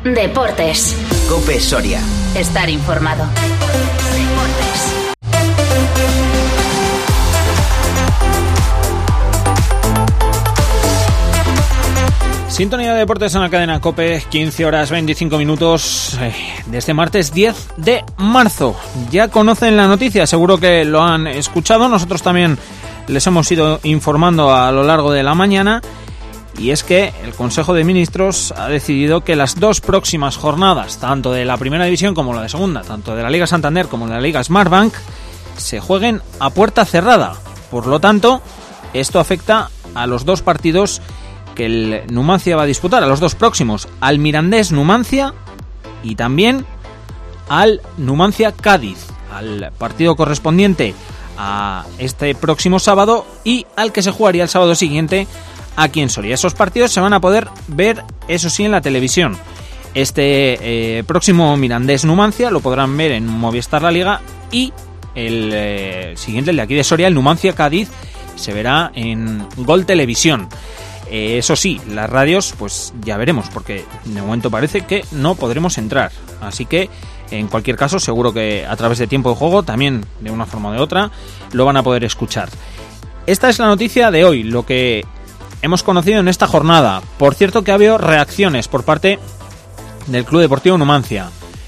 Deportes. COPE Soria. Estar informado. Sintonía de deportes en la cadena COPE, 15 horas 25 minutos de este martes 10 de marzo. Ya conocen la noticia, seguro que lo han escuchado. Nosotros también les hemos ido informando a lo largo de la mañana. Y es que el Consejo de Ministros ha decidido que las dos próximas jornadas, tanto de la primera división como la de segunda, tanto de la Liga Santander como de la Liga Smartbank, se jueguen a puerta cerrada. Por lo tanto, esto afecta a los dos partidos que el Numancia va a disputar, a los dos próximos, al Mirandés Numancia y también al Numancia Cádiz, al partido correspondiente a este próximo sábado y al que se jugaría el sábado siguiente aquí en Soria. Esos partidos se van a poder ver, eso sí, en la televisión. Este próximo Mirandés Numancia lo podrán ver en Movistar La Liga y el siguiente, el de aquí de Soria, el Numancia Cádiz, se verá en Gol Televisión. Eso sí, las radios, pues ya veremos, porque de momento parece que no podremos entrar. Así que, en cualquier caso, seguro que a través de Tiempo de Juego, también de una forma o de otra, lo van a poder escuchar. Esta es la noticia de hoy, lo que hemos conocido en esta jornada. Por cierto que ha habido reacciones por parte del Club Deportivo Numancia.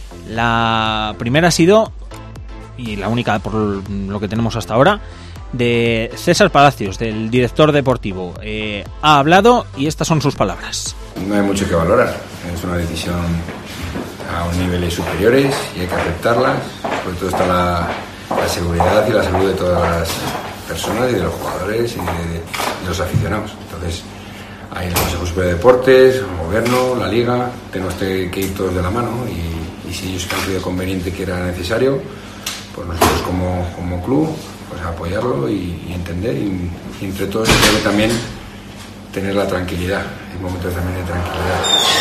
La primera ha sido, y la única por lo que tenemos hasta ahora, de César Palacios, del director deportivo. Ha hablado y estas son sus palabras. No hay mucho que valorar, es una decisión a unos niveles superiores y hay que aceptarlas. Sobre todo está la seguridad y la salud de todas las personas y de los jugadores y de los aficionados. Entonces hay el Consejo Superior de Deportes, el Gobierno, la Liga, tenemos que ir todos de la mano y si ellos han creído conveniente que era necesario, pues nosotros como club, pues apoyarlo y entender y entre todos creo que también tener la tranquilidad, en momentos también de tranquilidad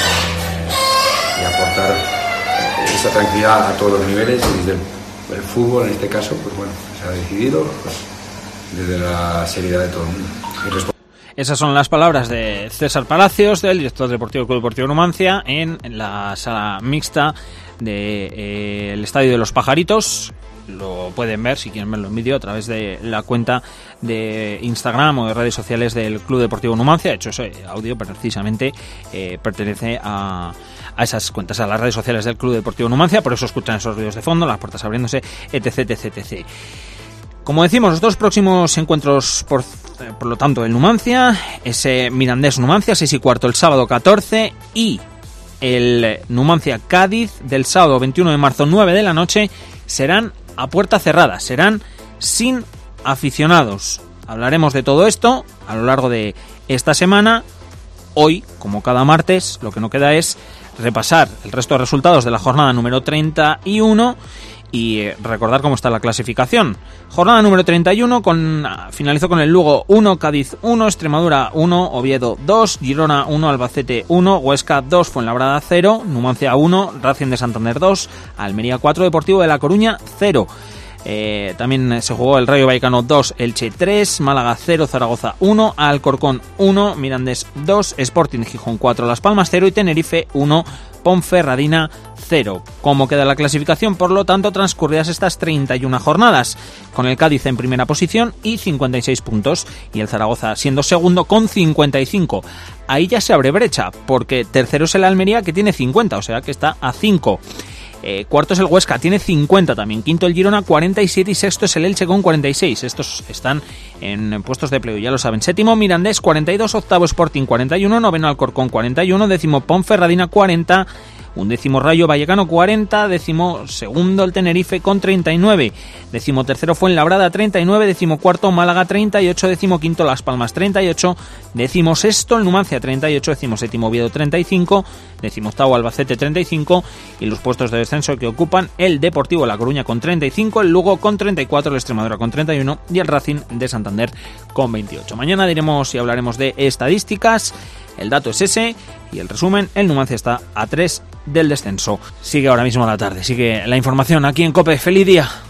y aportar esa tranquilidad a todos los niveles y desde el fútbol en este caso, pues bueno, se ha decidido pues, desde la seriedad de todo el mundo. Esas son las palabras de César Palacios, del director deportivo del Club Deportivo Numancia, en la sala mixta del Estadio de los Pajaritos. Lo pueden ver, si quieren verlo en vídeo, a través de la cuenta de Instagram o de redes sociales del Club Deportivo Numancia. De hecho, ese audio precisamente pertenece a esas cuentas, a las redes sociales del Club Deportivo Numancia. Por eso escuchan esos ruidos de fondo, las puertas abriéndose, etc. Como decimos, los dos próximos encuentros, por lo tanto, el Numancia, ese Mirandés Numancia, 6:15 el sábado 14, y el Numancia Cádiz del sábado 21 de marzo, 9 de la noche, serán a puerta cerrada, serán sin aficionados. Hablaremos de todo esto a lo largo de esta semana. Hoy, como cada martes, lo que no queda es repasar el resto de resultados de la jornada número 31 y recordar cómo está la clasificación. Jornada número 31 finalizó con el Lugo 1, Cádiz 1, Extremadura 1, Oviedo 2, Girona 1, Albacete 1, Huesca 2, Fuenlabrada 0, Numancia 1, Racing de Santander 2, Almería 4, Deportivo de La Coruña 0. También se jugó el Rayo Vallecano 2, Elche 3, Málaga 0, Zaragoza 1, Alcorcón 1, Mirandés 2, Sporting Gijón 4, Las Palmas 0 y Tenerife 1, Ponferradina 0. ¿Cómo queda la clasificación? Por lo tanto, transcurridas estas 31 jornadas, con el Cádiz en primera posición y 56 puntos, y el Zaragoza siendo segundo con 55. Ahí ya se abre brecha, porque tercero es el Almería, que tiene 50, o sea que está a 5. Cuarto es el Huesca, tiene 50 también. Quinto el Girona, 47, y sexto es el Elche con 46. Estos están en puestos de playoff, ya lo saben. Séptimo Mirandés, 42, octavo Sporting, 41, noveno Alcorcón, 41, décimo Ponferradina, 40, undécimo Rayo Vallecano, 40, décimo segundo el Tenerife con 39, décimo tercero Fuenlabrada, 39, décimo cuarto Málaga, 38, décimo quinto Las Palmas, 38, décimo sexto el Numancia, 38, décimo séptimo Oviedo, 35, décimo octavo Albacete, 35, y los puestos de descenso que ocupan el Deportivo La Coruña con 35, el Lugo con 34, el Extremadura con 31 y el Racing de Santander con 28. Mañana diremos y hablaremos de estadísticas. El dato es ese y el resumen, el Numancia está a 3 del descenso. Sigue ahora mismo la tarde, sigue la información aquí en COPE. ¡Feliz día!